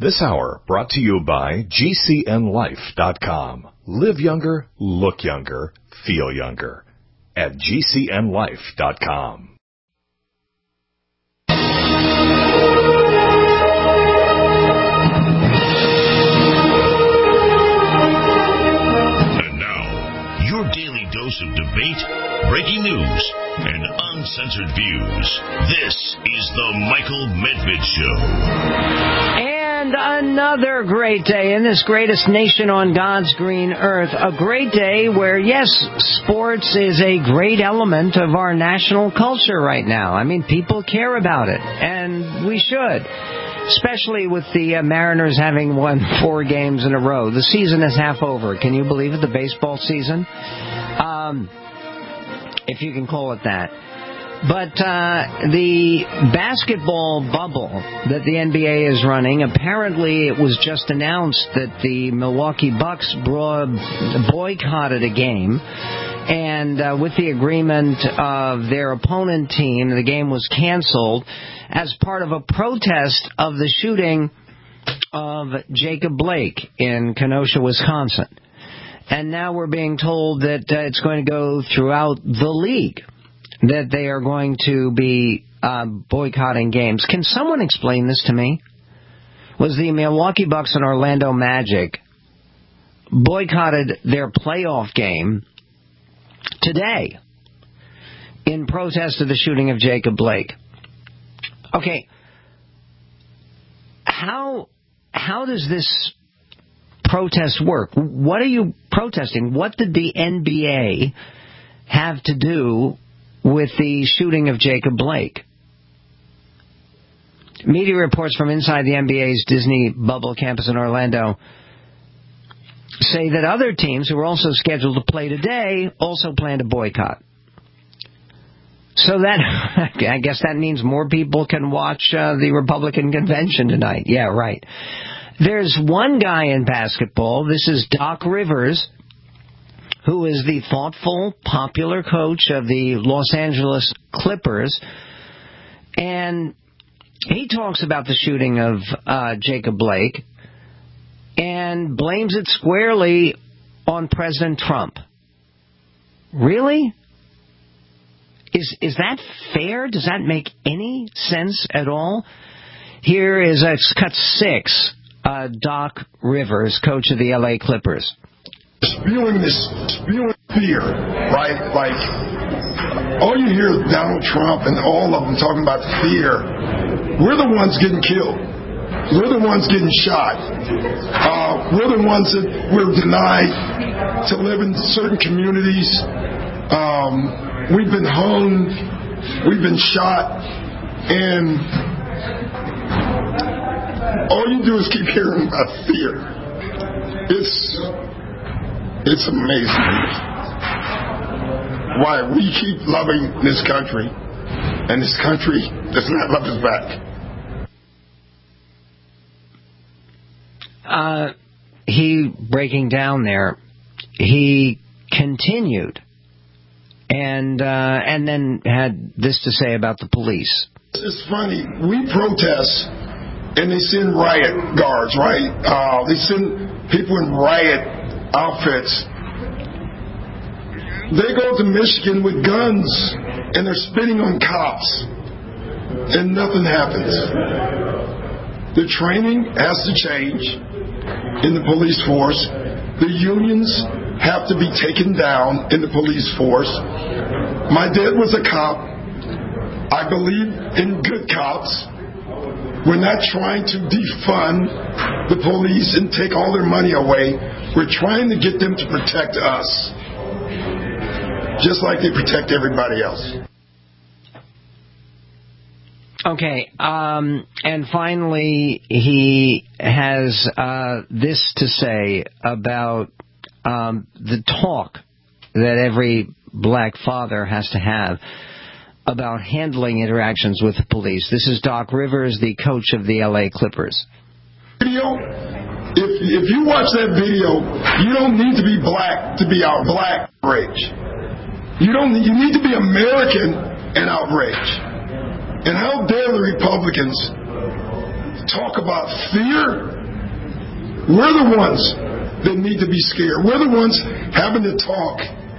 This hour brought to you by GCNLife.com. Live younger, look younger, feel younger at GCNLife.com. And now, your daily dose of debate, breaking news, and uncensored views. This is the Michael Medved Show. And another great day in this greatest nation on God's green earth. A great day where, yes, sports is a great element of our national culture right now. I mean, people care about it, and we should. Especially with the Mariners having won 4 games in a row. The season is half over. Can you believe it? The baseball season? If you can call it that. But the basketball bubble that the NBA is running, apparently it was just announced that the Milwaukee Bucks boycotted a game. And with the agreement of their opponent team, the game was canceled as part of a protest of the shooting of Jacob Blake in Kenosha, Wisconsin. And now we're being told that it's going to go throughout the league, that they are going to be boycotting games. Can someone explain this to me? Was the Milwaukee Bucks and Orlando Magic boycotted their playoff game today in protest of the shooting of Jacob Blake? Okay, how does this protest work? What are you protesting? What did the NBA have to do with the shooting of Jacob Blake? Media reports from inside the NBA's Disney bubble campus in Orlando say that other teams who are also scheduled to play today also plan to boycott. So that, I guess that means more people can watch the Republican convention tonight. Yeah, right. There's one guy in basketball, this is Doc Rivers, who is the thoughtful, popular coach of the Los Angeles Clippers. And he talks about the shooting of Jacob Blake and blames it squarely on President Trump. Really? Is that fair? Does that make any sense at all? Here is cut 6, Doc Rivers, coach of the LA Clippers. Spewing fear, right? Like, all you hear is Donald Trump and all of them talking about fear. We're the ones getting killed. We're the ones getting shot. We're the ones that we're denied to live in certain communities. We've been hung. We've been shot. And all you do is keep hearing about fear. It's amazing why we keep loving this country, and this country does not love us back. He, breaking down there, he continued and then had this to say about the police. It's funny. We protest, and they send riot guards, right? They send people in riot outfits. They go to Michigan with guns and they're spitting on cops and nothing happens. The training has to change in the police force. The unions have to be taken down in the police force. My dad was a cop. I believe in good cops. We're not trying to defund the police and take all their money away. We're trying to get them to protect us, just like they protect everybody else. Okay, and finally, he has this to say about the talk that every black father has to have about handling interactions with the police. This is Doc Rivers, the coach of the LA Clippers. Video. If you watch that video, you don't need to be black to be outraged. You need to be American and outraged. And how dare the Republicans talk about fear, we're the ones that need to be scared. We're the ones having to talk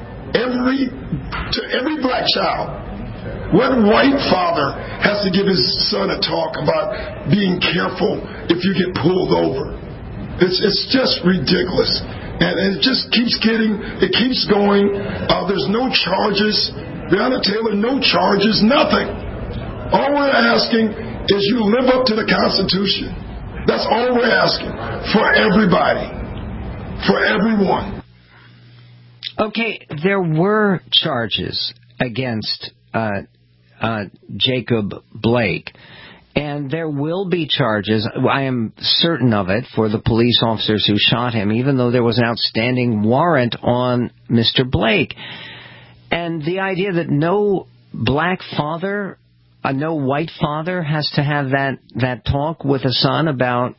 to every black child. What white father has to give his son a talk about being careful if you get pulled over? It's just ridiculous. And it just keeps going. There's no charges. Breonna Taylor, no charges, nothing. All we're asking is you live up to the Constitution. That's all we're asking for everybody, for everyone. Okay, there were charges against Jacob Blake, and there will be charges, I am certain of it, for the police officers who shot him, even though there was an outstanding warrant on Mr. Blake. And the idea that no black father, no white father has to have that talk with a son about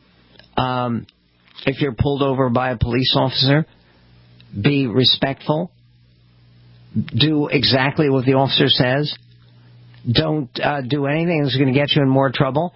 if you're pulled over by a police officer, be respectful, do exactly what the officer says, don't do anything that's going to get you in more trouble.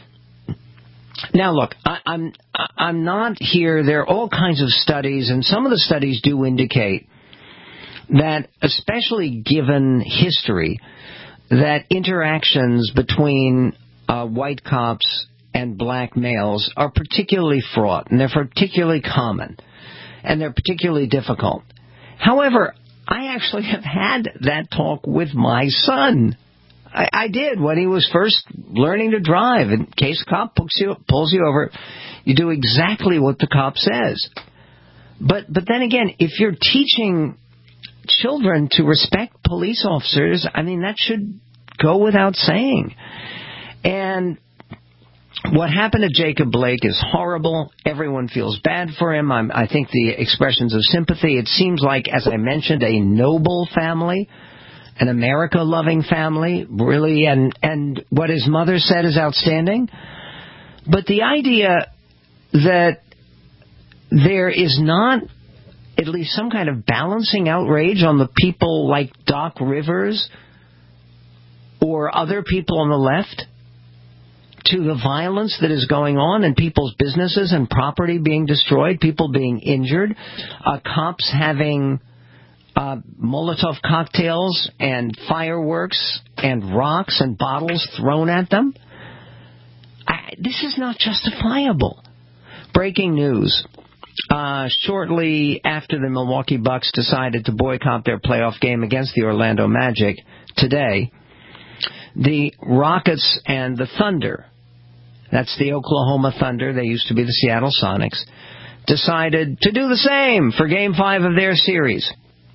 Now, look, I'm not here. There are all kinds of studies, and some of the studies do indicate that, especially given history, that interactions between white cops and black males are particularly fraught, and they're particularly common, and they're particularly difficult. However, I actually have had that talk with my son. I did when he was first learning to drive. In case a cop pulls you over, you do exactly what the cop says. But then again, if you're teaching children to respect police officers, I mean, that should go without saying. And what happened to Jacob Blake is horrible. Everyone feels bad for him. I think the expressions of sympathy, it seems like, as I mentioned, a noble family, an America-loving family, really, and what his mother said is outstanding. But the idea that there is not at least some kind of balancing outrage on the people like Doc Rivers or other people on the left to the violence that is going on and people's businesses and property being destroyed, people being injured, cops having Molotov cocktails and fireworks and rocks and bottles thrown at them. This is not justifiable. Breaking news. Shortly after the Milwaukee Bucks decided to boycott their playoff game against the Orlando Magic today, the Rockets and the Thunder, that's the Oklahoma Thunder, they used to be the Seattle Sonics, decided to do the same for Game 5 of their series.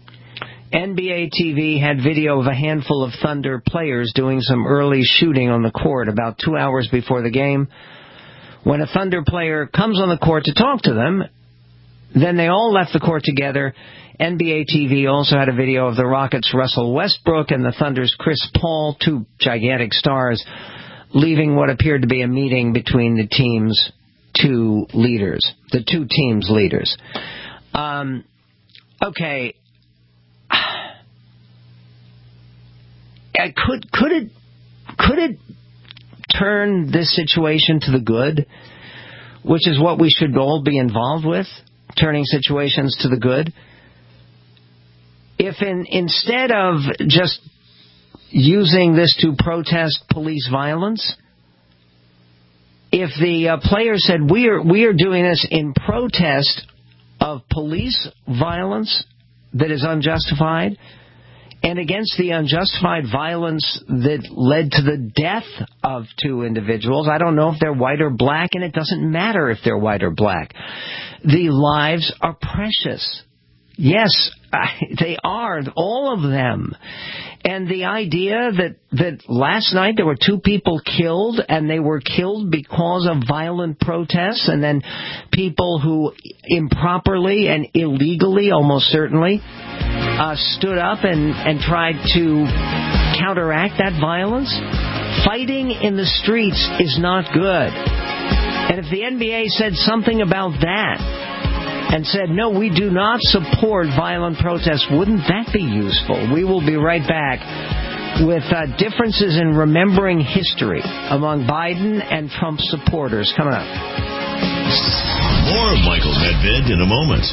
NBA TV had video of a handful of Thunder players doing some early shooting on the court about 2 hours before the game. When a Thunder player comes on the court to talk to them, then they all left the court together. NBA TV also had a video of the Rockets' Russell Westbrook and the Thunder's Chris Paul, two gigantic stars, leaving what appeared to be a meeting between the team's two teams' leaders. Okay. Could it turn this situation to the good, which is what we should all be involved with, turning situations to the good? If instead of just using this to protest police violence, if the player said, we are doing this in protest of police violence that is unjustified, and against the unjustified violence that led to the death of two individuals. I don't know if they're white or black, and it doesn't matter if they're white or black. The lives are precious. Yes, they are, all of them. And the idea that last night there were two people killed, and they were killed because of violent protests, and then people who improperly and illegally, almost certainly, stood up and tried to counteract that violence. Fighting in the streets is not good. And if the NBA said something about that, and said, no, we do not support violent protests, wouldn't that be useful? We will be right back with differences in remembering history among Biden and Trump supporters. Coming up. More Michael Medved in a moment.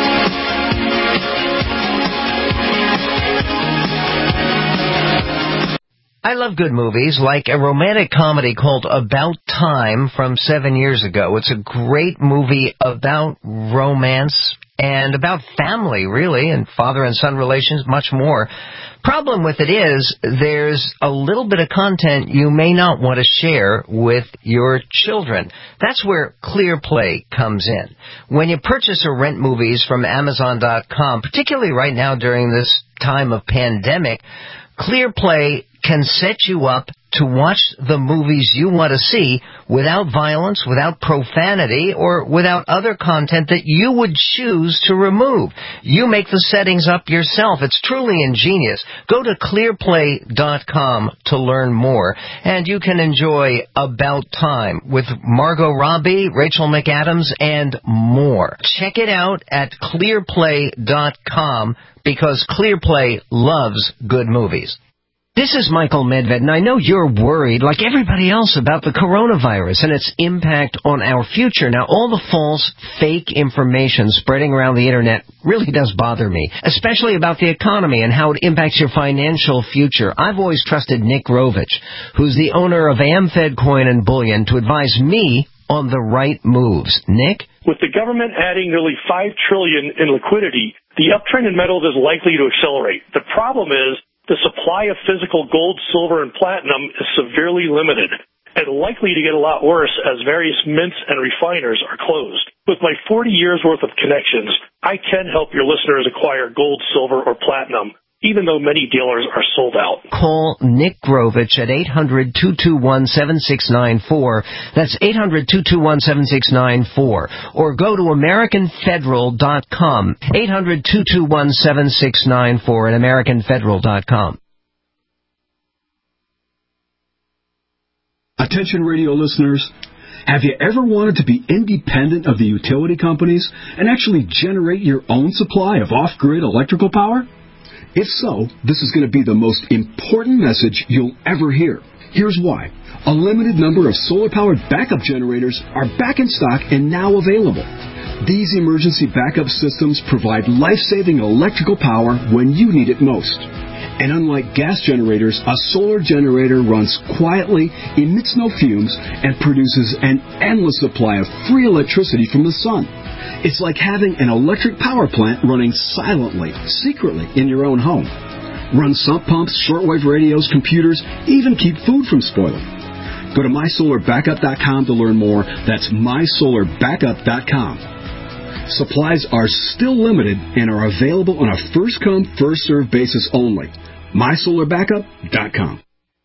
I love good movies, like a romantic comedy called About Time from 7 years ago. It's a great movie about romance and about family, really, and father and son relations, much more. Problem with it is there's a little bit of content you may not want to share with your children. That's where ClearPlay comes in. When you purchase or rent movies from Amazon.com, particularly right now during this time of pandemic, ClearPlay can set you up to watch the movies you want to see without violence, without profanity, or without other content that you would choose to remove. You make the settings up yourself. It's truly ingenious. Go to clearplay.com to learn more, and you can enjoy About Time with Margot Robbie, Rachel McAdams, and more. Check it out at clearplay.com because ClearPlay loves good movies. This is Michael Medved, and I know you're worried, like everybody else, about the coronavirus and its impact on our future. Now, all the false, fake information spreading around the Internet really does bother me, especially about the economy and how it impacts your financial future. I've always trusted Nick Rovich, who's the owner of AmFed Coin and Bullion, to advise me on the right moves. Nick? With the government adding nearly $5 trillion in liquidity, the uptrend in metals is likely to accelerate. The problem is, the supply of physical gold, silver, and platinum is severely limited and likely to get a lot worse as various mints and refiners are closed. With my 40 years' worth of connections, I can help your listeners acquire gold, silver, or platinum, even though many dealers are sold out. Call Nick Grovich at 800-221-7694. That's 800-221-7694. Or go to AmericanFederal.com. 800-221-7694 at AmericanFederal.com. Attention radio listeners. Have you ever wanted to be independent of the utility companies and actually generate your own supply of off-grid electrical power? If so, this is going to be the most important message you'll ever hear. Here's why. A limited number of solar-powered backup generators are back in stock and now available. These emergency backup systems provide life-saving electrical power when you need it most. And unlike gas generators, a solar generator runs quietly, emits no fumes, and produces an endless supply of free electricity from the sun. It's like having an electric power plant running silently, secretly in your own home. Run sump pumps, shortwave radios, computers, even keep food from spoiling. Go to mysolarbackup.com to learn more. That's mysolarbackup.com. Supplies are still limited and are available on a first-come, first-served basis only. mysolarbackup.com.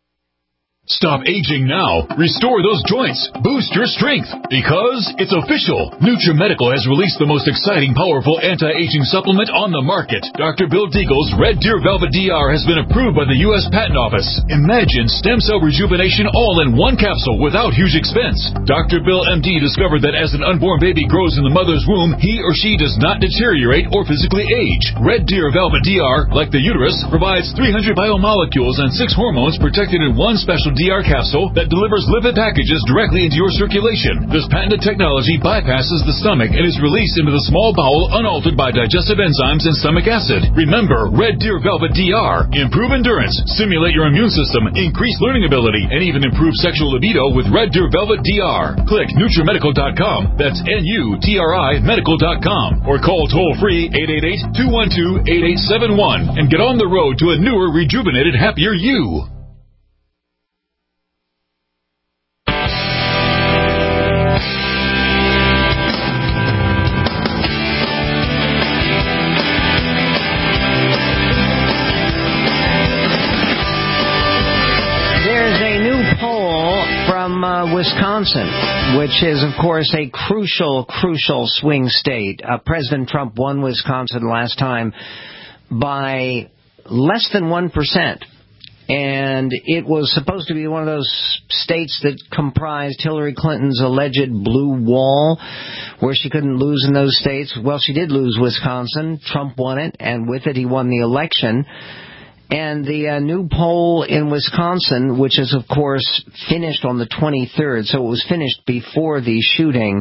Stop aging now. Restore those joints. Boost your strength. Because it's official. NutriMedical has released the most exciting, powerful anti-aging supplement on the market. Dr. Bill Deagle's Red Deer Velvet DR has been approved by the U.S. Patent Office. Imagine stem cell rejuvenation all in one capsule without huge expense. Dr. Bill MD discovered that as an unborn baby grows in the mother's womb, he or she does not deteriorate or physically age. Red Deer Velvet DR, like the uterus, provides 300 biomolecules and 6 hormones protected in one special DR capsule that delivers lipid packages directly into your circulation. This patented technology bypasses the stomach and is released into the small bowel unaltered by digestive enzymes and stomach acid. Remember, Red Deer Velvet DR. Improve endurance, stimulate your immune system, increase learning ability, and even improve sexual libido with Red Deer Velvet DR. Click NutriMedical.com. That's NUTRI Medical.com. Or call toll-free 888-212-8871 and get on the road to a newer, rejuvenated, happier you. Wisconsin, which is, of course, a crucial swing state. President Trump won Wisconsin last time by less than 1%. And it was supposed to be one of those states that comprised Hillary Clinton's alleged blue wall, where she couldn't lose in those states. Well, she did lose Wisconsin. Trump won it, and with it he won the election. And the new poll in Wisconsin, which is, of course, finished on the 23rd, so it was finished before the shooting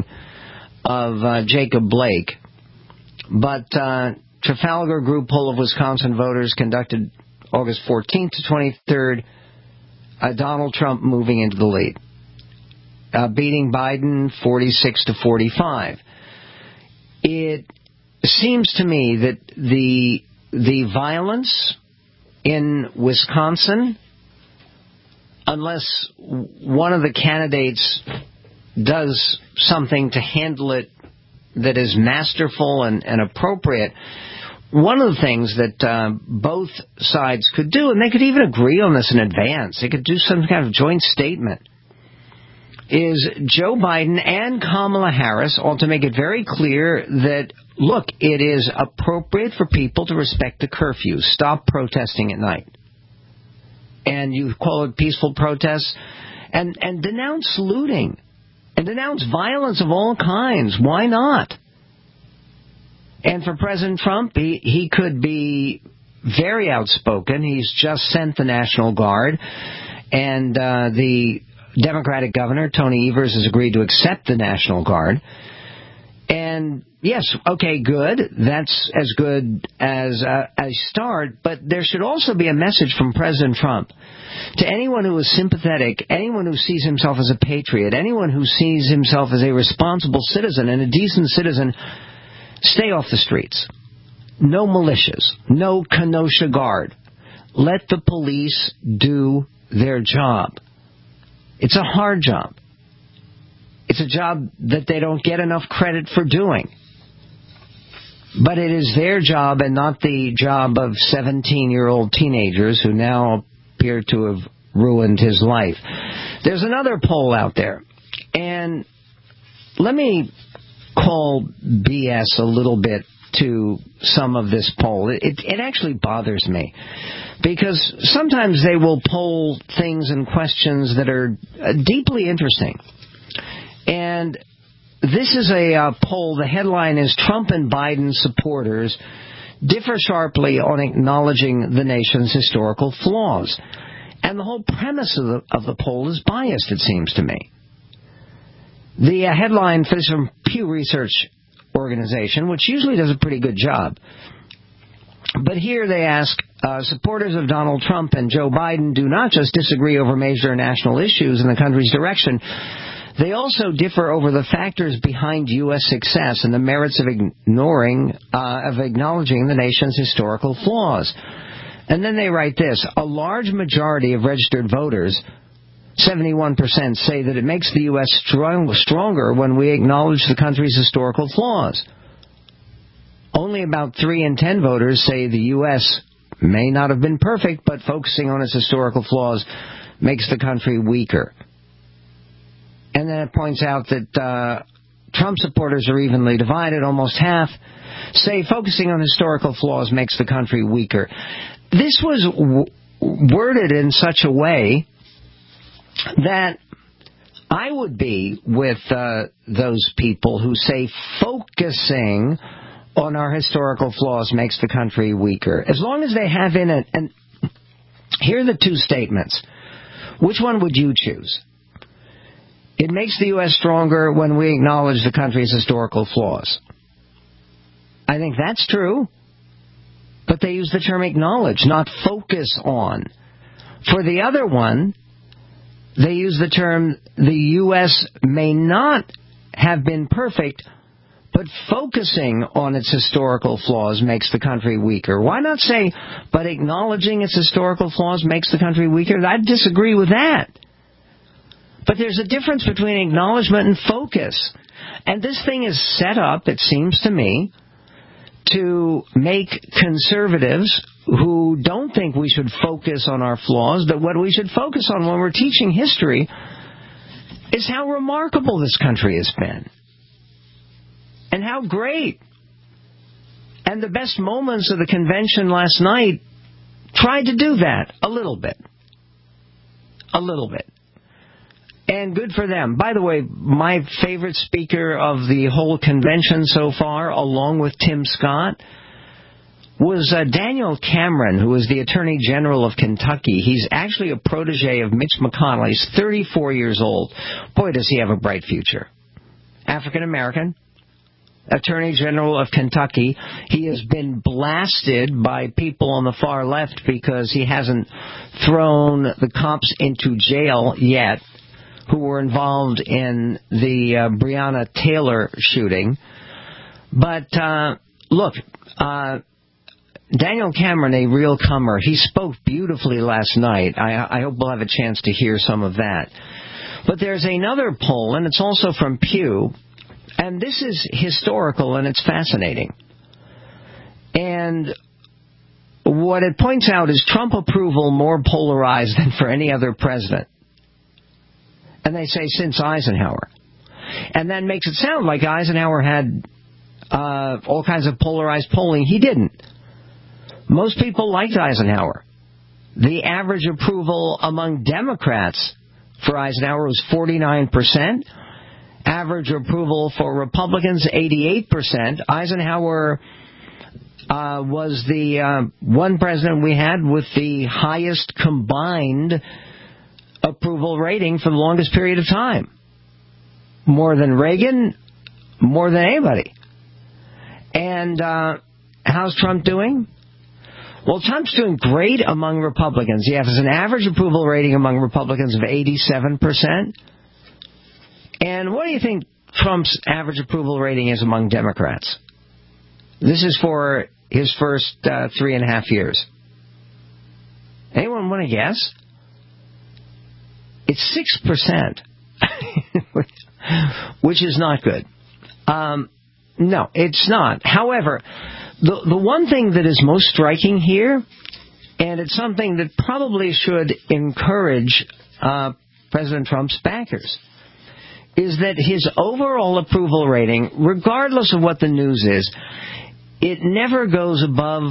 of Jacob Blake. But Trafalgar Group poll of Wisconsin voters conducted August 14th to 23rd, Donald Trump moving into the lead, beating Biden 46 to 45. It seems to me that the violence in Wisconsin, unless one of the candidates does something to handle it that is masterful and appropriate, one of the things that both sides could do, and they could even agree on this in advance, they could do some kind of joint statement, is Joe Biden and Kamala Harris ought to make it very clear that, look, it is appropriate for people to respect the curfew. Stop protesting at night. And you call it peaceful protests. And denounce looting. And denounce violence of all kinds. Why not? And for President Trump, he could be very outspoken. He's just sent the National Guard. And the Democratic governor, Tony Evers, has agreed to accept the National Guard. And yes, okay, good. That's as good as a start. But there should also be a message from President Trump to anyone who is sympathetic, anyone who sees himself as a patriot, anyone who sees himself as a responsible citizen and a decent citizen. Stay off the streets. No militias. No Kenosha Guard. Let the police do their job. It's a hard job. It's a job that they don't get enough credit for doing. But it is their job and not the job of 17-year-old teenagers who now appear to have ruined his life. There's another poll out there. And let me call BS a little bit to some of this poll. It actually bothers me. Because sometimes they will poll things and questions that are deeply interesting. And this is a poll. The headline is Trump and Biden supporters differ sharply on acknowledging the nation's historical flaws. And the whole premise of the poll is biased, it seems to me. The headline is from Pew Research Organization, which usually does a pretty good job. But here they ask, supporters of Donald Trump and Joe Biden do not just disagree over major national issues in the country's direction, they also differ over the factors behind U.S. success and the merits of acknowledging the nation's historical flaws. And then they write this, a large majority of registered voters, 71%, say that it makes the U.S. stronger when we acknowledge the country's historical flaws. Only about 3 in 10 voters say the U.S. may not have been perfect, but focusing on its historical flaws makes the country weaker. And then it points out that Trump supporters are evenly divided. Almost half say focusing on historical flaws makes the country weaker. This was worded in such a way that I would be with those people who say focusing on our historical flaws makes the country weaker. As long as they have in it, and here are the two statements. Which one would you choose? It makes the U.S. stronger when we acknowledge the country's historical flaws. I think that's true. But they use the term acknowledge, not focus on. For the other one, they use the term the U.S. may not have been perfect, but focusing on its historical flaws makes the country weaker. Why not say, but acknowledging its historical flaws makes the country weaker? I disagree with that. But there's a difference between acknowledgement and focus. And this thing is set up, it seems to me, to make conservatives who don't think we should focus on our flaws, but what we should focus on when we're teaching history is how remarkable this country has been. And how great. And the best moments of the convention last night tried to do that a little bit. A little bit. And good for them. By the way, my favorite speaker of the whole convention so far, along with Tim Scott, was Daniel Cameron, who is the Attorney General of Kentucky. He's actually a protege of Mitch McConnell. He's 34 years old. Boy, does he have a bright future. African American, Attorney General of Kentucky. He has been blasted by people on the far left because he hasn't thrown the cops into jail yet who were involved in the Breonna Taylor shooting. But look, Daniel Cameron, a real comer, he spoke beautifully last night. I hope we'll have a chance to hear some of that. But there's another poll, and it's also from Pew, and this is historical and it's fascinating. And what it points out is Trump approval more polarized than for any other president. And they say since Eisenhower. And that makes it sound like Eisenhower had all kinds of polarized polling. He didn't. Most people liked Eisenhower. The average approval among Democrats for Eisenhower was 49%. Average approval for Republicans, 88%. Eisenhower was the one president we had with the highest combined approval rating for the longest period of time. More than Reagan, more than anybody. And how's Trump doing? Well, Trump's doing great among Republicans. He has an average approval rating among Republicans of 87%. And what do you think Trump's average approval rating is among Democrats? This is for his first 3.5 years. Anyone want to guess? It's 6%, which is not good. No, it's not. However, the one thing that is most striking here, and it's something that probably should encourage President Trump's backers, is that his overall approval rating, regardless of what the news is, it never goes above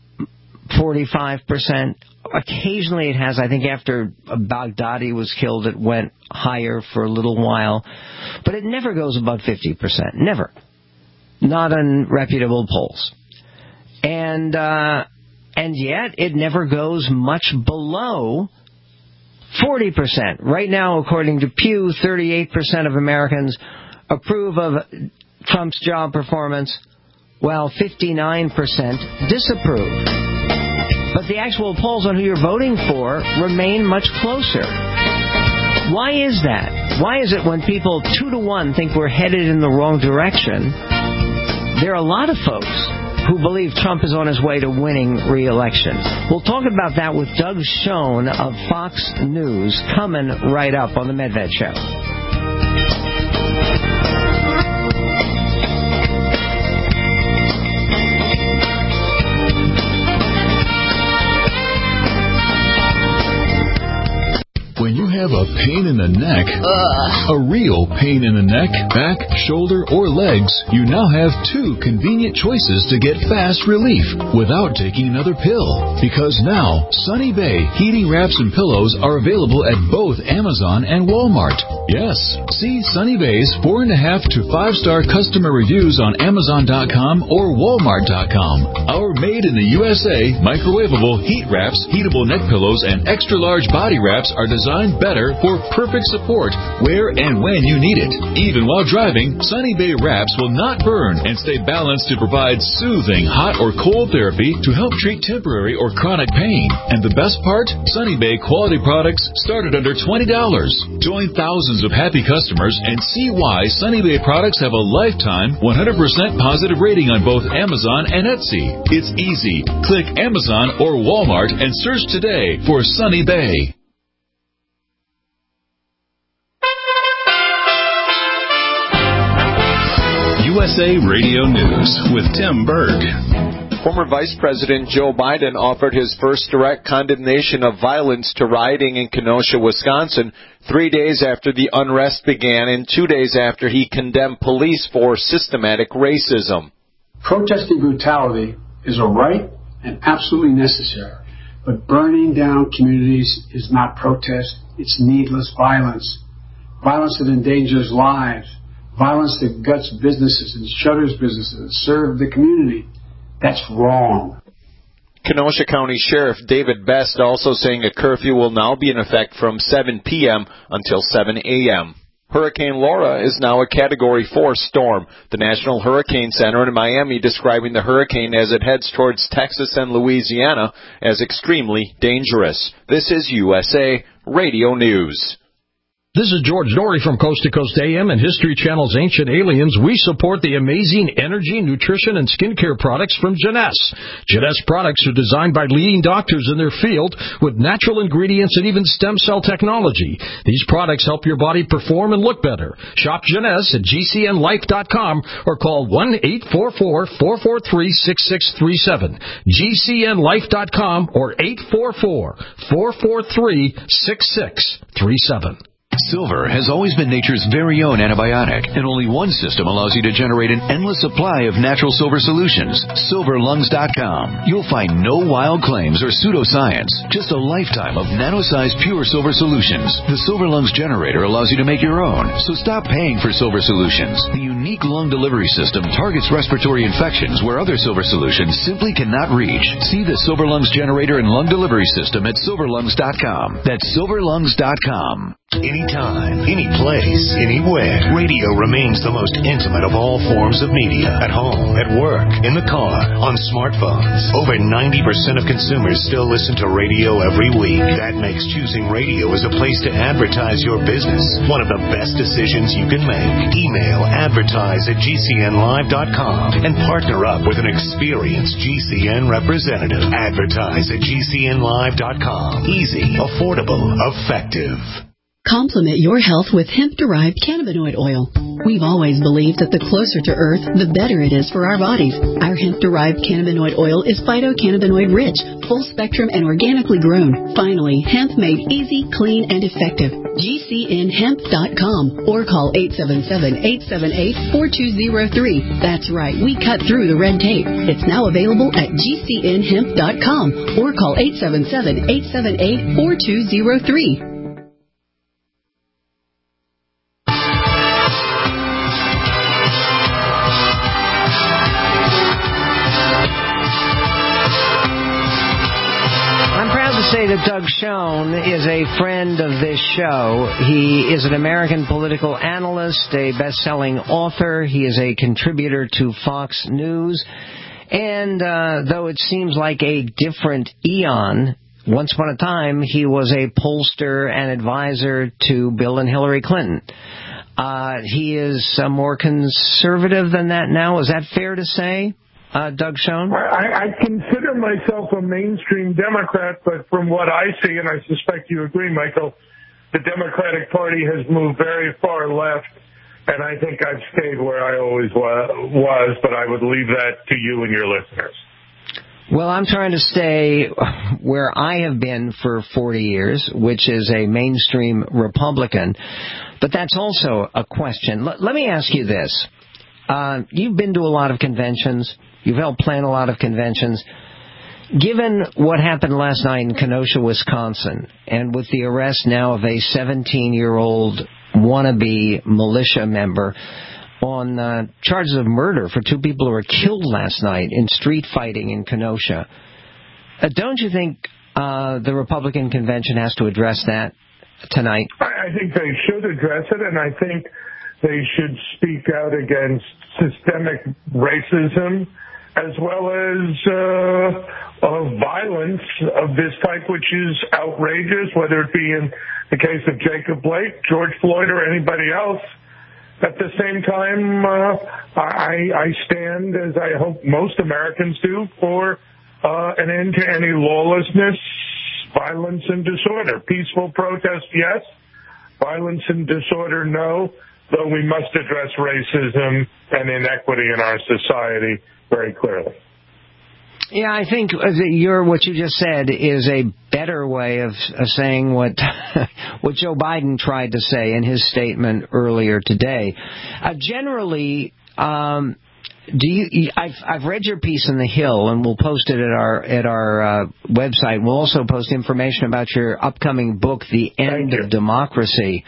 45%. Occasionally it has. I think after Baghdadi was killed, it went higher for a little while. But it never goes above 50%. Never. Not on reputable polls. And yet it never goes much below 40%. Right now, according to Pew, 38% of Americans approve of Trump's job performance, while 59% disapprove. But the actual polls on who you're voting for remain much closer. Why is that? Why is it when people 2-to-1 think we're headed in the wrong direction, there are a lot of folks who believe Trump is on his way to winning re-election? We'll talk about that with Doug Schoen of Fox News coming right up on the Medved Show. When you have a pain in the neck, a real pain in the neck, back, shoulder, or legs, you now have 2 convenient choices to get fast relief without taking another pill. Because now, Sunny Bay heating wraps and pillows are available at both Amazon and Walmart. Yes, see Sunny Bay's 4.5 to 5-star customer reviews on Amazon.com or Walmart.com. Our made in the USA microwavable heat wraps, heatable neck pillows, and extra large body wraps are designed better for perfect support where and when you need it. Even while driving, Sunny Bay wraps will not burn and stay balanced to provide soothing hot or cold therapy to help treat temporary or chronic pain. And the best part? Sunny Bay quality products start at under $20. Join thousands of happy customers and see why Sunny Bay products have a lifetime 100% positive rating on both Amazon and Etsy. It's easy. Click Amazon or Walmart and search today for Sunny Bay. USA Radio News with Tim Berg. Former Vice President Joe Biden offered his first direct condemnation of violence to rioting in Kenosha, Wisconsin, 3 days after the unrest began and 2 days after he condemned police for systematic racism. Protesting brutality is a right and absolutely necessary, but burning down communities is not protest, it's needless violence. Violence that endangers lives. Violence that guts businesses and shutters businesses that serve the community. That's wrong. Kenosha County Sheriff David Best also saying a curfew will now be in effect from 7 p.m. until 7 a.m. Hurricane Laura is now a Category 4 storm. The National Hurricane Center in Miami describing the hurricane as it heads towards Texas and Louisiana as extremely dangerous. This is USA Radio News. This is George Norrie from Coast to Coast AM and History Channel's Ancient Aliens. We support the amazing energy, nutrition, and skincare products from Jeunesse. Jeunesse products are designed by leading doctors in their field with natural ingredients and even stem cell technology. These products help your body perform and look better. Shop Jeunesse at GCNlife.com or call 1-844-443-6637. GCNlife.com or 844-443-6637. Silver has always been nature's very own antibiotic, and only one system allows you to generate an endless supply of natural silver solutions. SilverLungs.com. You'll find no wild claims or pseudoscience, just a lifetime of nano-sized pure silver solutions. The Silver Lungs generator allows you to make your own, so stop paying for silver solutions. The unique lung delivery system targets respiratory infections where other silver solutions simply cannot reach. See the Silver Lungs generator and lung delivery system at SilverLungs.com. That's SilverLungs.com. Anytime, any place, anywhere. Radio remains the most intimate of all forms of media. At home, at work, in the car, on smartphones. Over 90% of consumers still listen to radio every week. That makes choosing radio as a place to advertise your business one of the best decisions you can make. Email advertise@gcnlive.com and partner up with an experienced GCN representative. Advertise@gcnlive.com. Easy, affordable, effective. Complement your health with hemp-derived cannabinoid oil. We've always believed that the closer to Earth, the better it is for our bodies. Our hemp-derived cannabinoid oil is phytocannabinoid-rich, full-spectrum, and organically grown. Finally, hemp made easy, clean, and effective. GCNhemp.com or call 877-878-4203. That's right, we cut through the red tape. It's now available at GCNhemp.com or call 877-878-4203. Say that Doug Schoen is a friend of this show. He is an American political analyst, a best-selling author. He is a contributor to Fox News. And though it seems like a different eon, once upon a time he was a pollster and advisor to Bill and Hillary Clinton. He is more conservative than that now. Is that fair to say? Doug Schoen? I consider myself a mainstream Democrat, but from what I see, and I suspect you agree, Michael, the Democratic Party has moved very far left, and I think I've stayed where I always was, but I would leave that to you and your listeners. Well, I'm trying to stay where I have been for 40 years, which is a mainstream Republican, but that's also a question. Let me ask you this. You've been to a lot of conventions. You've helped plan a lot of conventions. Given what happened last night in Kenosha, Wisconsin, and with the arrest now of a 17-year-old wannabe militia member on charges of murder for two people who were killed last night in street fighting in Kenosha, don't you think the Republican convention has to address that tonight? I think they should address it, and I think they should speak out against systemic racism as well as violence of this type, which is outrageous, whether it be in the case of Jacob Blake, George Floyd, or anybody else. At the same time, I stand, as I hope most Americans do, for an end to any lawlessness, violence, and disorder. Peaceful protest, yes. Violence and disorder, no. Though we must address racism and inequity in our society very clearly. Yeah, I think what you just said is a better way of saying what Joe Biden tried to say in his statement earlier today. Generally, I've read your piece in The Hill, and we'll post it at our website. We'll also post information about your upcoming book, The End of Democracy.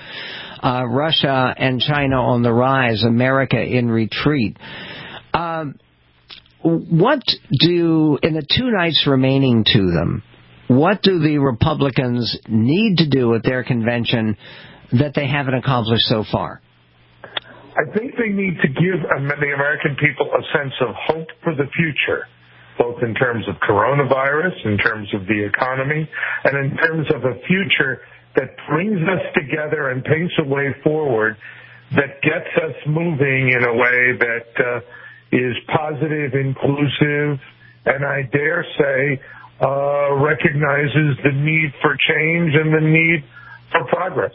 Russia and China on the rise, America in retreat. what do, in the 2 nights remaining to them, what do the Republicans need to do at their convention that they haven't accomplished so far? I think they need to give the American people a sense of hope for the future, both in terms of coronavirus, in terms of the economy, and in terms of a future that brings us together and paints a way forward that gets us moving in a way that is positive, inclusive, and I dare say recognizes the need for change and the need for progress.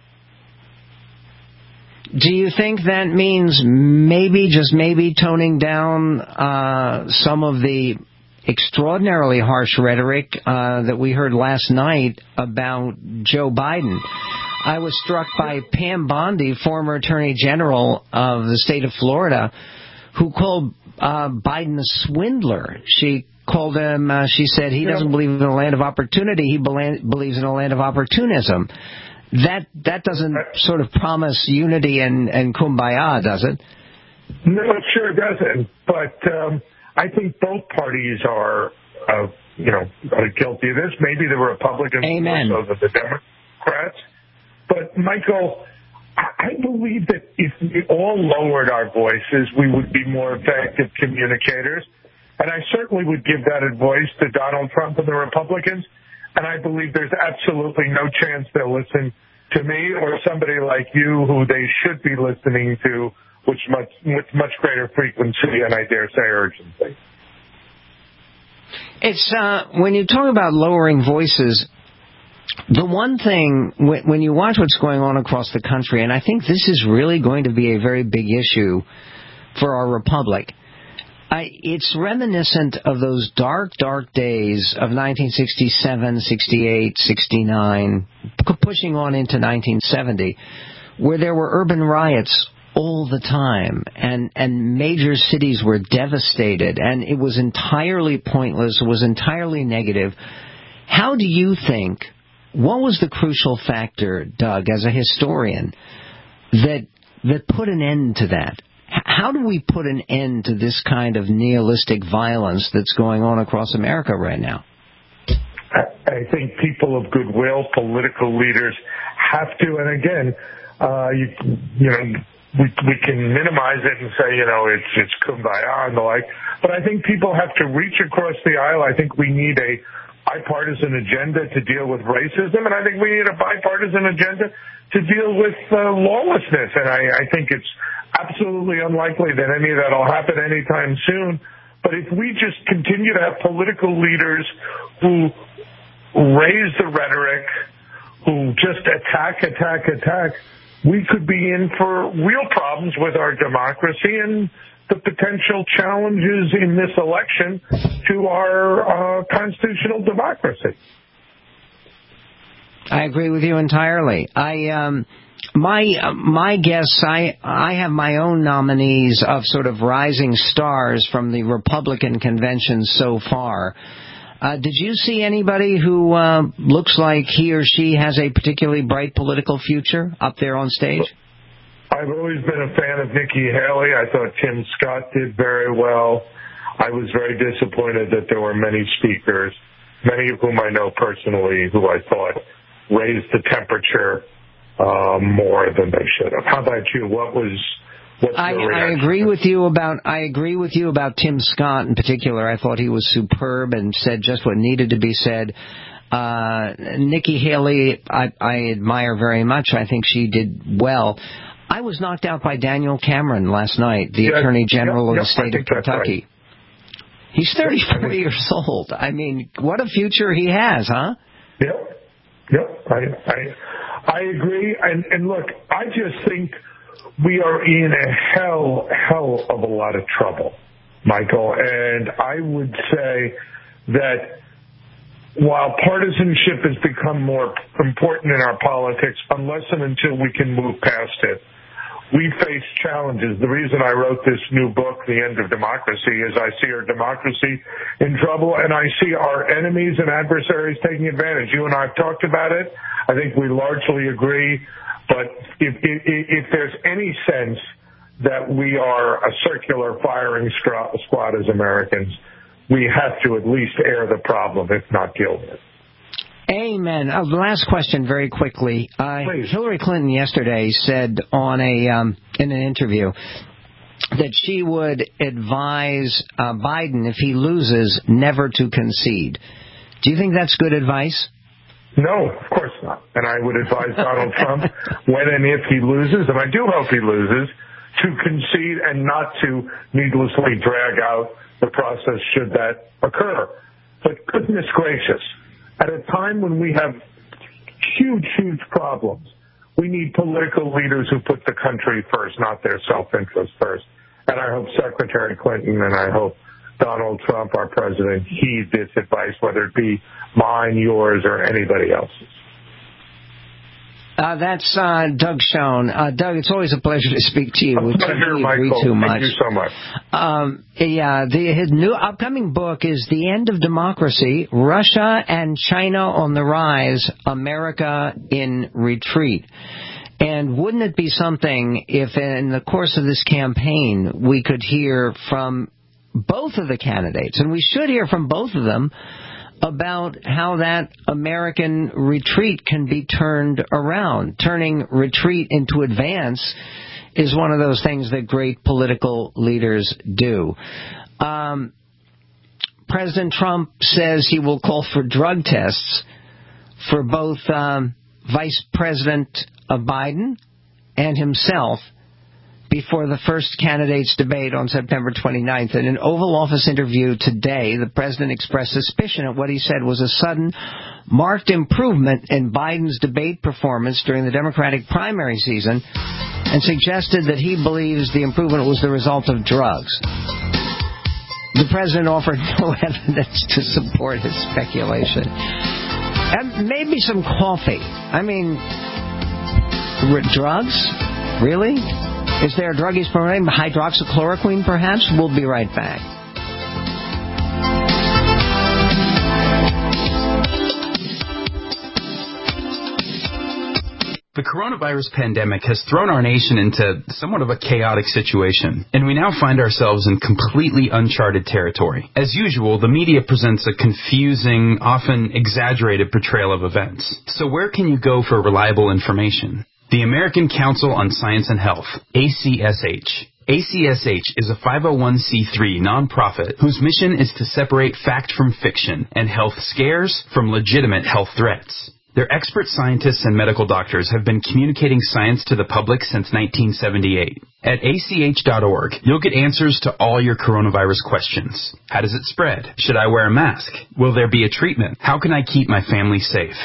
Do you think that means maybe, just maybe, toning down some of the extraordinarily harsh rhetoric that we heard last night about Joe Biden? I was struck by Pam Bondi, former Attorney General of the state of Florida, who called Biden a swindler. She called him, she said he doesn't believe in a land of opportunity, he believes in a land of opportunism. That doesn't sort of promise unity and kumbaya, does it? No, it sure doesn't. But I think both parties are, guilty of this. Maybe the Republicans more so than the Democrats. But, Michael, I believe that if we all lowered our voices, we would be more effective communicators. And I certainly would give that advice to Donald Trump and the Republicans. And I believe there's absolutely no chance they'll listen to me or somebody like you who they should be listening to with much greater frequency and I dare say urgency. It's when you talk about lowering voices, the one thing, when you watch what's going on across the country, and I think this is really going to be a very big issue for our republic, it's reminiscent of those dark, dark days of 1967, 68, 69, pushing on into 1970, where there were urban riots all the time, and major cities were devastated, and it was entirely pointless, it was entirely negative. How do you think, what was the crucial factor, Doug, as a historian, that put an end to that? How do we put an end to this kind of nihilistic violence that's going on across America right now? I think people of goodwill, political leaders have to, and again, we can minimize it and say, it's kumbaya and the like, but I think people have to reach across the aisle. I think we need a bipartisan agenda to deal with racism, and I think we need a bipartisan agenda to deal with lawlessness, and I think it's absolutely unlikely that any of that will happen anytime soon. But if we just continue to have political leaders who raise the rhetoric, who just attack, we could be in for real problems with our democracy and the potential challenges in this election to our constitutional democracy. I agree with you entirely. My guess, I have my own nominees of sort of rising stars from the Republican convention so far. Did you see anybody who looks like he or she has a particularly bright political future up there on stage? I've always been a fan of Nikki Haley. I thought Tim Scott did very well. I was very disappointed that there were many speakers, many of whom I know personally, who I thought raised the temperature more than they should have. How about you? I agree with you about Tim Scott in particular. I thought he was superb and said just what needed to be said. Nikki Haley, I admire very much. I think she did well. I was knocked out by Daniel Cameron last night, the Attorney General of the state of Kentucky. Right. He's 34 years old. I mean, what a future he has, huh? Yep. I agree. And look, I just think we are in a hell of a lot of trouble, Michael. And I would say that while partisanship has become more important in our politics, unless and until we can move past it, we face challenges. The reason I wrote this new book, The End of Democracy, is I see our democracy in trouble, and I see our enemies and adversaries taking advantage. You and I have talked about it. I think we largely agree. But if there's any sense that we are a circular firing squad as Americans. We have to at least air the problem, if not deal with it. Amen. The last question, very quickly. Hillary Clinton yesterday said on in an interview that she would advise Biden, if he loses, never to concede. Do you think that's good advice? No, of course not. And I would advise Donald Trump, when and if he loses, and I do hope he loses, to concede and not to needlessly drag out the process should that occur. But goodness gracious, at a time when we have huge, huge problems, we need political leaders who put the country first, not their self-interest first. And I hope Secretary Clinton and I hope Donald Trump, our president, heed this advice, whether it be mine, yours, or anybody else's. That's Doug Schoen. Doug, it's always a pleasure to speak to you. A pleasure, Michael. Thank you so much. His new upcoming book is The End of Democracy, Russia and China on the Rise, America in Retreat. And wouldn't it be something if in the course of this campaign we could hear from both of the candidates, and we should hear from both of them, about how that American retreat can be turned around. Turning retreat into advance is one of those things that great political leaders do. President Trump says he will call for drug tests for both Vice President Biden and himself before the first candidates debate on September 29th. In an Oval Office interview today, the president expressed suspicion at what he said was a sudden, marked improvement in Biden's debate performance during the Democratic primary season and suggested that he believes the improvement was the result of drugs. The president offered no evidence to support his speculation. And maybe some coffee. I mean, drugs? Really? Is there a drug he's promoting? Hydroxychloroquine, perhaps? We'll be right back. The coronavirus pandemic has thrown our nation into somewhat of a chaotic situation, and we now find ourselves in completely uncharted territory. As usual, the media presents a confusing, often exaggerated portrayal of events. So where can you go for reliable information? The American Council on Science and Health, ACSH. ACSH is a 501c3 nonprofit whose mission is to separate fact from fiction and health scares from legitimate health threats. Their expert scientists and medical doctors have been communicating science to the public since 1978. At ACH.org, you'll get answers to all your coronavirus questions. How does it spread? Should I wear a mask? Will there be a treatment? How can I keep my family safe?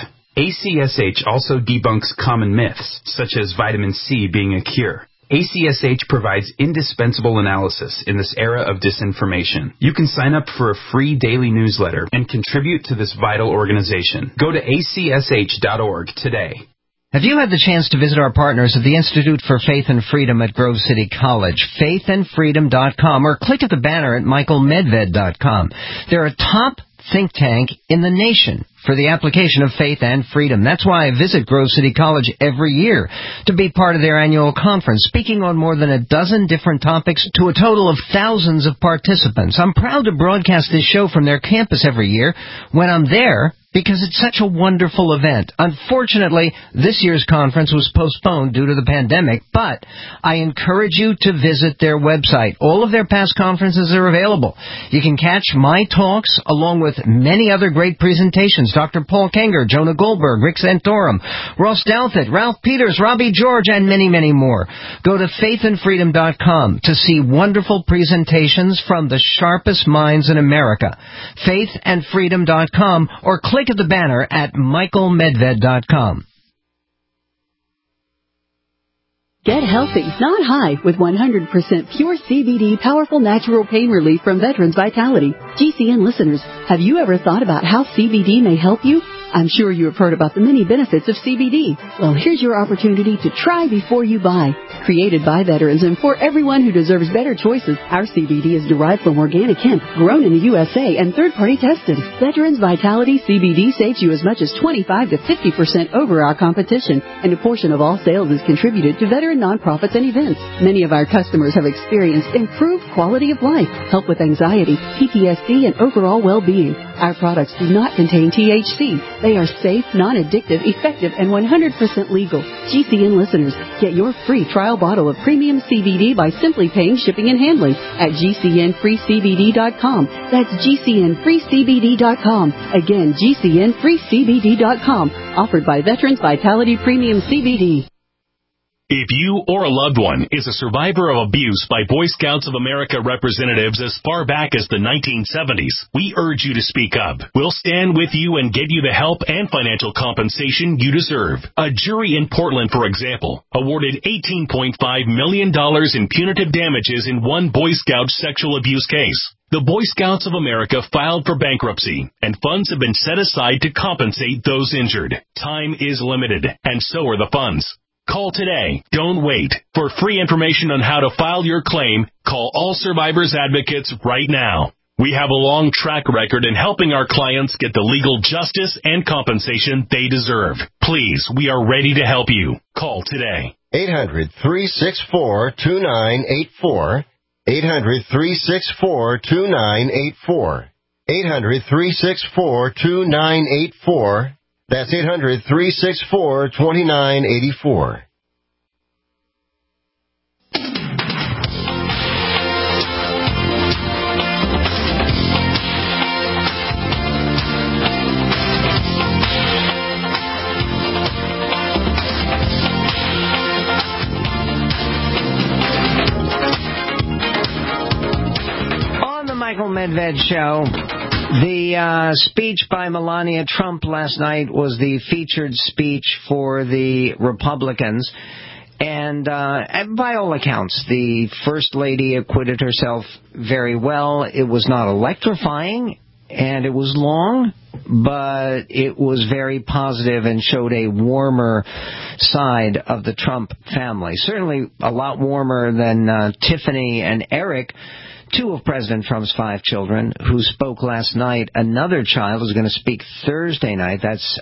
ACSH also debunks common myths, such as vitamin C being a cure. ACSH provides indispensable analysis in this era of disinformation. You can sign up for a free daily newsletter and contribute to this vital organization. Go to acsh.org today. Have you had the chance to visit our partners at the Institute for Faith and Freedom at Grove City College, faithandfreedom.com, or click at the banner at michaelmedved.com. They're a top think tank in the nation for the application of faith and freedom. That's why I visit Grove City College every year to be part of their annual conference, speaking on more than a dozen different topics to a total of thousands of participants. I'm proud to broadcast this show from their campus every year when I'm there, because it's such a wonderful event. Unfortunately, this year's conference was postponed due to the pandemic, but I encourage you to visit their website. All of their past conferences are available. You can catch my talks along with many other great presentations. Dr. Paul Kenger, Jonah Goldberg, Rick Santorum, Ross Douthat, Ralph Peters, Robbie George, and many, many more. Go to faithandfreedom.com to see wonderful presentations from the sharpest minds in America. Faithandfreedom.com, or click at the banner at michaelmedved.com. Get healthy, not high, with 100% pure CBD powerful natural pain relief from Veterans Vitality. GCN listeners, have you ever thought about how CBD may help you? I'm sure you have heard about the many benefits of CBD. Well, here's your opportunity to try before you buy. Created by veterans and for everyone who deserves better choices, our CBD is derived from organic hemp, grown in the USA and third-party tested. Veterans Vitality CBD saves you as much as 25 to 50% over our competition, and a portion of all sales is contributed to veteran nonprofits and events. Many of our customers have experienced improved quality of life, help with anxiety, PTSD, and overall well-being. Our products do not contain THC. They are safe, non-addictive, effective, and 100% legal. GCN listeners, get your free trial bottle of premium CBD by simply paying shipping and handling at GCNFreeCBD.com. That's GCNFreeCBD.com. Again, GCNFreeCBD.com. Offered by Veterans Vitality Premium CBD. If you or a loved one is a survivor of abuse by Boy Scouts of America representatives as far back as the 1970s, we urge you to speak up. We'll stand with you and get you the help and financial compensation you deserve. A jury in Portland, for example, awarded $18.5 million in punitive damages in one Boy Scout sexual abuse case. The Boy Scouts of America filed for bankruptcy, and funds have been set aside to compensate those injured. Time is limited, and so are the funds. Call today. Don't wait. For free information on how to file your claim, call All Survivors Advocates right now. We have a long track record in helping our clients get the legal justice and compensation they deserve. Please, we are ready to help you. Call today. 800-364-2984. 800-364-2984. 800-364-2984. That's 800-364-2984. On the Michael Medved Show, the speech by Melania Trump last night was the featured speech for the Republicans. And by all accounts, the First Lady acquitted herself very well. It was not electrifying, and it was long, but it was very positive and showed a warmer side of the Trump family. Certainly a lot warmer than Tiffany and Eric, two of President Trump's 5 children, who spoke last night. Another child is going to speak Thursday night. That's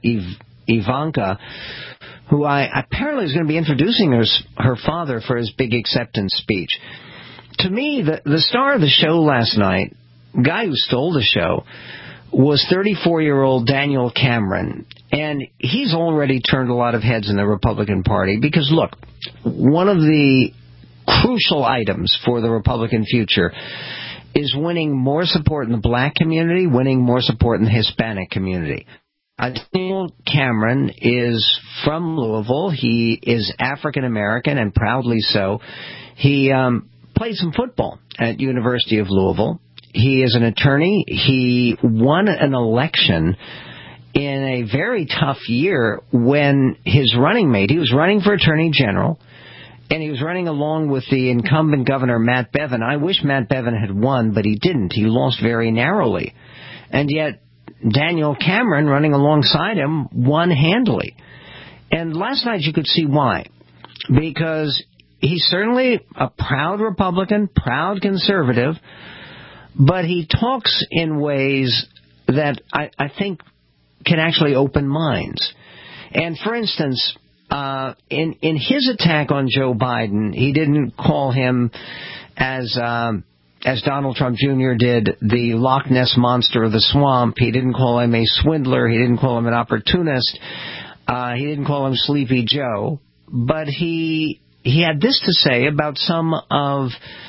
Ivanka, who apparently is going to be introducing her father for his big acceptance speech. To me, the star of the show last night, guy who stole the show, was 34-year-old Daniel Cameron. And he's already turned a lot of heads in the Republican Party because, look, one of the crucial items for the Republican future is winning more support in the black community, winning more support in the Hispanic community. Daniel Cameron is from Louisville. He is African American, and proudly so. He played some football at University of Louisville. He is an attorney. He won an election in a very tough year when his running mate, he was running for Attorney General, and he was running along with the incumbent governor, Matt Bevin. I wish Matt Bevin had won, but he didn't. He lost very narrowly. And yet, Daniel Cameron, running alongside him, won handily. And last night you could see why. Because he's certainly a proud Republican, proud conservative, but he talks in ways that I think can actually open minds. And for instance, in his attack on Joe Biden, he didn't call him, as Donald Trump Jr. did, the Loch Ness monster of the swamp. He didn't call him a swindler. He didn't call him an opportunist. He didn't call him Sleepy Joe. But he had this to say about some of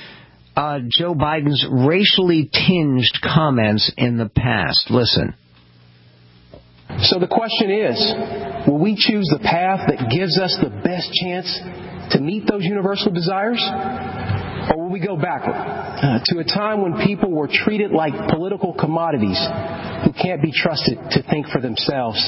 Joe Biden's racially tinged comments in the past. Listen. So the question is, will we choose the path that gives us the best chance to meet those universal desires? Or will we go backward to a time when people were treated like political commodities who can't be trusted to think for themselves?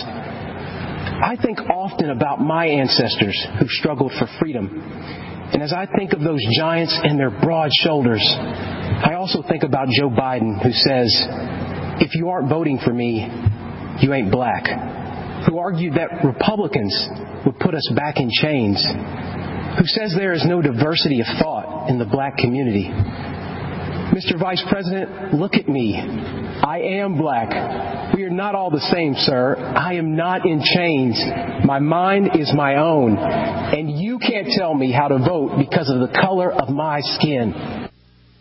I think often about my ancestors who struggled for freedom. And as I think of those giants and their broad shoulders, I also think about Joe Biden, who says, if you aren't voting for me, you ain't black, who argued that Republicans would put us back in chains, who says there is no diversity of thought in the black community. Mr. Vice President, look at me. I am black. We are not all the same, sir. I am not in chains. My mind is my own. And you can't tell me how to vote because of the color of my skin.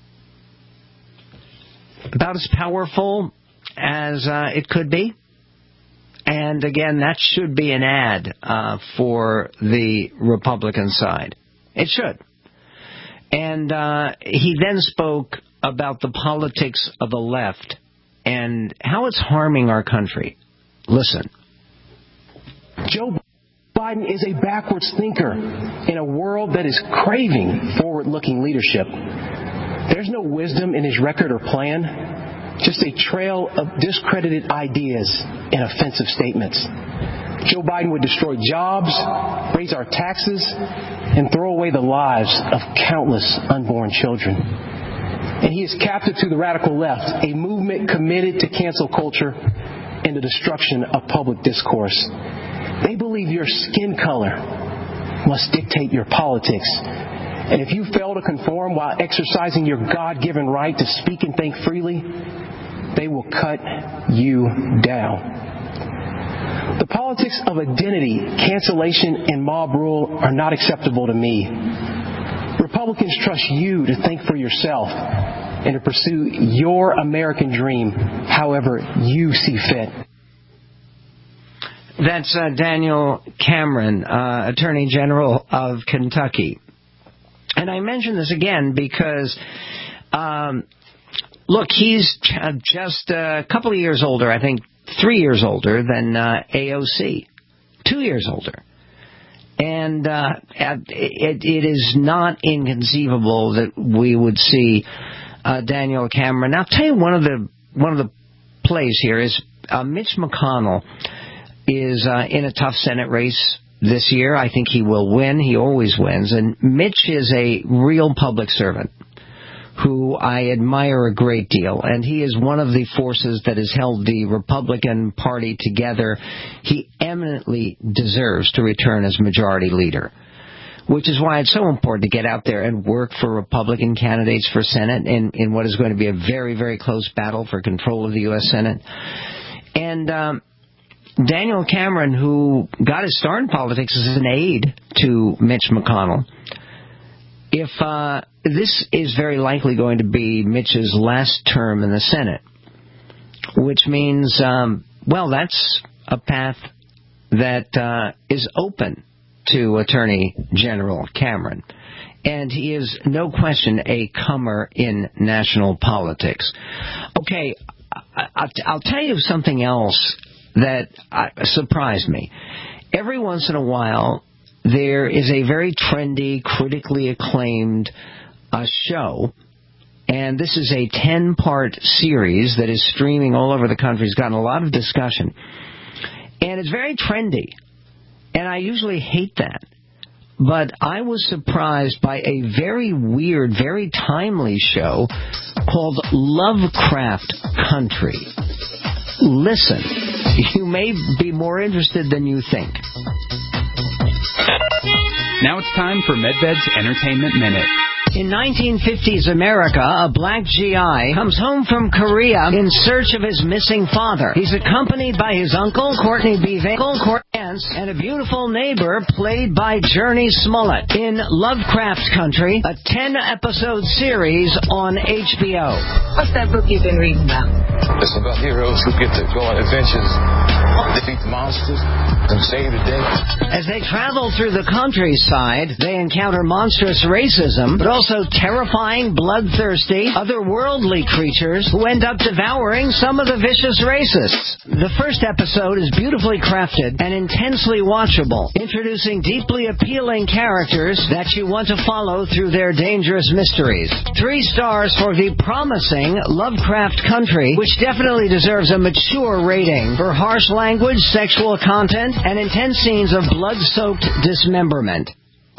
About as powerful as it could be. And again, that should be an ad for the Republican side. It should. And he then spoke about the politics of the left and how it's harming our country. Listen. Joe Biden is a backwards thinker in a world that is craving forward-looking leadership. There's no wisdom in his record or plan, just a trail of discredited ideas and offensive statements. Joe Biden would destroy jobs, raise our taxes, and throw away the lives of countless unborn children. And he is captive to the radical left, a movement committed to cancel culture and the destruction of public discourse. They believe your skin color must dictate your politics. And if you fail to conform while exercising your God-given right to speak and think freely, they will cut you down. The politics of identity, cancellation, and mob rule are not acceptable to me. Republicans trust you to think for yourself and to pursue your American dream however you see fit. That's Daniel Cameron, Attorney General of Kentucky. And I mention this again because, look, he's just a couple of years older, I think 3 years older than AOC, 2 years older. And it is not inconceivable that we would see Daniel Cameron. Now, I'll tell you one of the plays here is Mitch McConnell is in a tough Senate race this year. I think he will win. He always wins. And Mitch is a real public servant who I admire a great deal, and he is one of the forces that has held the Republican Party together. He eminently deserves to return as majority leader, which is why it's so important to get out there and work for Republican candidates for Senate in what is going to be a very, very close battle for control of the U.S. Senate. And Daniel Cameron, who got his start in politics as an aide to Mitch McConnell, if this is very likely going to be Mitch's last term in the Senate, which means, well, that's a path that is open to Attorney General Cameron. And he is, no question, a comer in national politics. Okay, I'll tell you something else that surprised me. Every once in a while, there is a very trendy, critically acclaimed show, and this is a 10-part series that is streaming all over the country. It's gotten a lot of discussion, and it's very trendy, and I usually hate that. But I was surprised by a very weird, very timely show called Lovecraft Country. Listen, you may be more interested than you think. Now it's time for MedVed's Entertainment Minute. In 1950s America, a black GI comes home from Korea in search of his missing father. He's accompanied by his uncle, Courtney B. Vance, and a beautiful neighbor played by Journey Smollett in Lovecraft Country, a 10-episode series on HBO. What's that book you've been reading about? It's about heroes who get to go on adventures, defeat the monsters, and save the day. As they travel through the countryside, they encounter monstrous racism, but also terrifying, bloodthirsty, otherworldly creatures who end up devouring some of the vicious racists. The first episode is beautifully crafted and intensely watchable, introducing deeply appealing characters that you want to follow through their dangerous mysteries. 3 stars for the promising Lovecraft Country, which definitely deserves a mature rating for harsh language, sexual content, and intense scenes of blood-soaked dismemberment.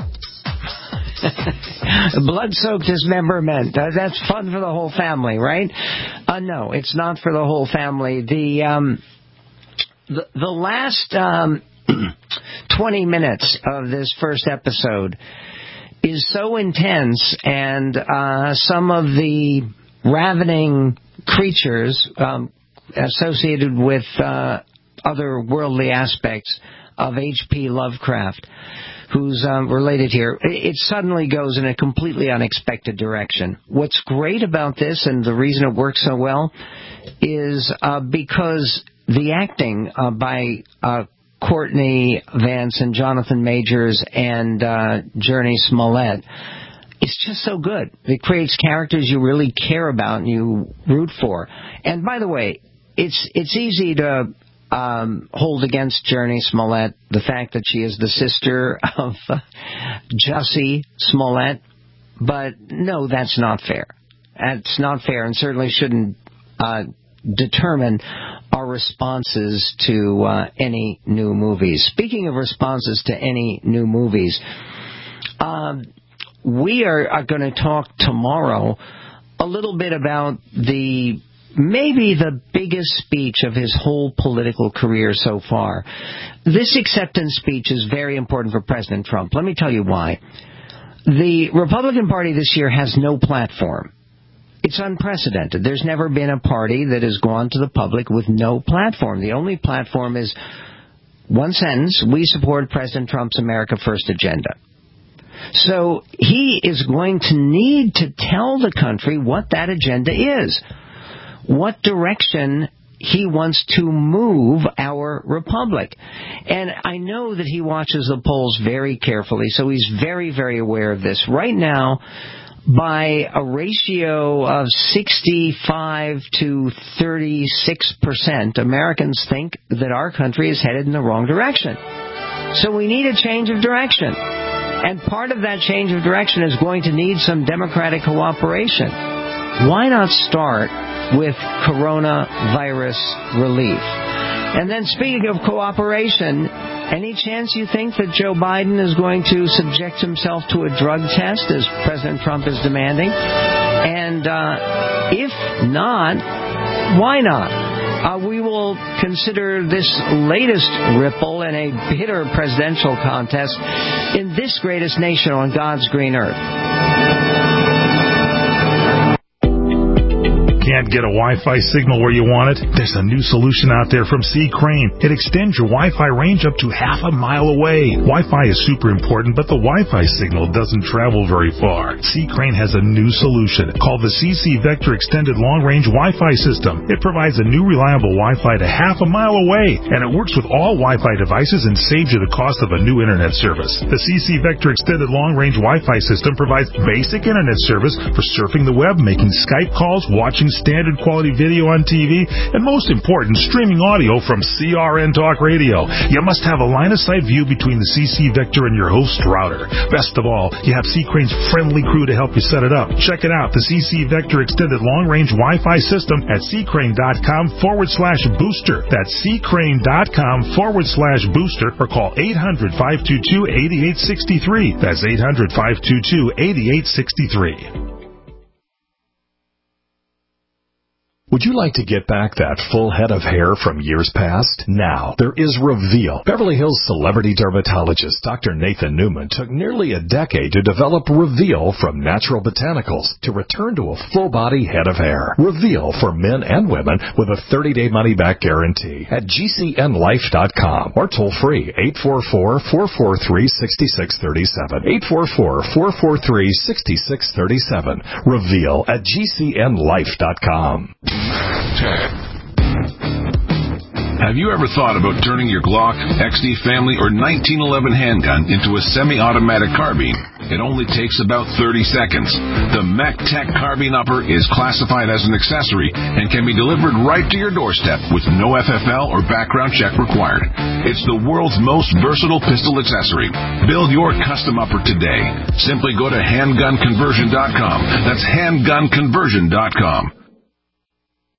Blood-soaked dismemberment. That's fun for the whole family, right? No, it's not for the whole family. The last 20 minutes of this first episode is so intense, and some of the ravening creatures associated with otherworldly aspects of H.P. Lovecraft, who's related here, it suddenly goes in a completely unexpected direction. What's great about this, and the reason it works so well, is because the acting by Courtney Vance and Jonathan Majors and Jurnee Smollett, it's just so good. It creates characters you really care about and you root for. And by the way, it's easy to hold against Jurnee Smollett the fact that she is the sister of Jussie Smollett, but no, that's not fair. That's not fair, and certainly shouldn't determine our responses to any new movies. Speaking of responses to any new movies, we are going to talk tomorrow a little bit about maybe the biggest speech of his whole political career so far. This acceptance speech is very important for President Trump. Let me tell you why. The Republican Party this year has no platform. It's unprecedented. There's never been a party that has gone to the public with no platform. The only platform is one sentence: we support President Trump's America First agenda. So he is going to need to tell the country what that agenda is, what direction he wants to move our republic. And I know that he watches the polls very carefully, so he's very, very aware of this. Right now, by a ratio of 65 to 36%, Americans think that our country is headed in the wrong direction. So we need a change of direction. And part of that change of direction is going to need some Democratic cooperation. Why not start with coronavirus relief? And then speaking of cooperation, any chance you think that Joe Biden is going to subject himself to a drug test as President Trump is demanding? And if not, why not? We will consider this latest ripple in a bitter presidential contest in this greatest nation on God's green earth. Can't get a Wi-Fi signal where you want it? There's a new solution out there from C. Crane. It extends your Wi-Fi range up to half a mile away. Wi-Fi is super important, but the Wi-Fi signal doesn't travel very far. C. Crane has a new solution called the CC Vector Extended Long Range Wi-Fi System. It provides a new reliable Wi-Fi to half a mile away, and it works with all Wi-Fi devices and saves you the cost of a new internet service. The CC Vector Extended Long Range Wi-Fi System provides basic internet service for surfing the web, making Skype calls, watching standard quality video on TV, and most important, streaming audio from CRN Talk Radio. You must have a line-of-sight view between the CC Vector and your host router. Best of all, you have C. Crane's friendly crew to help you set it up. Check it out, the CC Vector Extended Long Range Wi-Fi System at ccrane.com/booster. That's ccrane.com/booster, or call 800-522-8863. That's 800-522-8863. Would you like to get back that full head of hair from years past? Now, there is Reveal. Beverly Hills celebrity dermatologist Dr. Nathan Newman took nearly a decade to develop Reveal from natural botanicals to return to a full-body head of hair. Reveal for men and women with a 30-day money-back guarantee at GCNlife.com or toll-free 844-443-6637. 844-443-6637. Reveal at GCNlife.com. Have you ever thought about turning your Glock, XD Family, or 1911 handgun into a semi-automatic carbine? It only takes about 30 seconds. The MacTech Carbine Upper is classified as an accessory and can be delivered right to your doorstep with no FFL or background check required. It's the world's most versatile pistol accessory. Build your custom upper today. Simply go to handgunconversion.com. That's handgunconversion.com.